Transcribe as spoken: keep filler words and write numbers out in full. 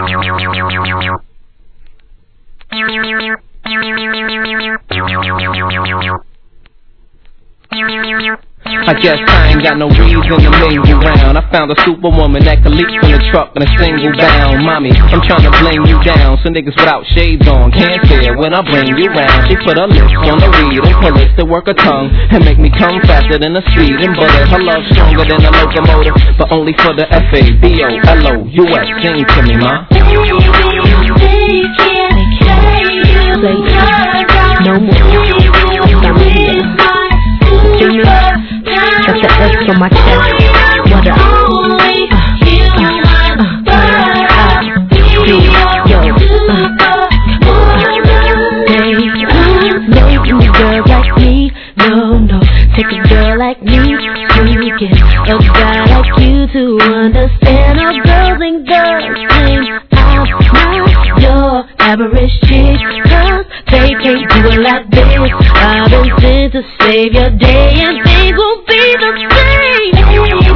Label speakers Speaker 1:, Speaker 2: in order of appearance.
Speaker 1: I guess I ain't got no reason to mingle round. I found a superwoman that could leap from the truck in a single bound. Mommy, I'm trying to bling you down. So niggas without shades on can't stare when I bring you round. She put her lips on the weed and pull it to work her tongue and make me come faster than a speeding bullet. Her love stronger than a locomotive, but only for the F A B O L O U S. Sing to me, ma.
Speaker 2: No more. That's the S for my chest. What up? Making a girl like me, no, no. Take a girl like me to get a guy like you to understand how girls and girls sing. I'm not your average chick, cause they can't do it like this. I've been sent to save your day and things won't be the same.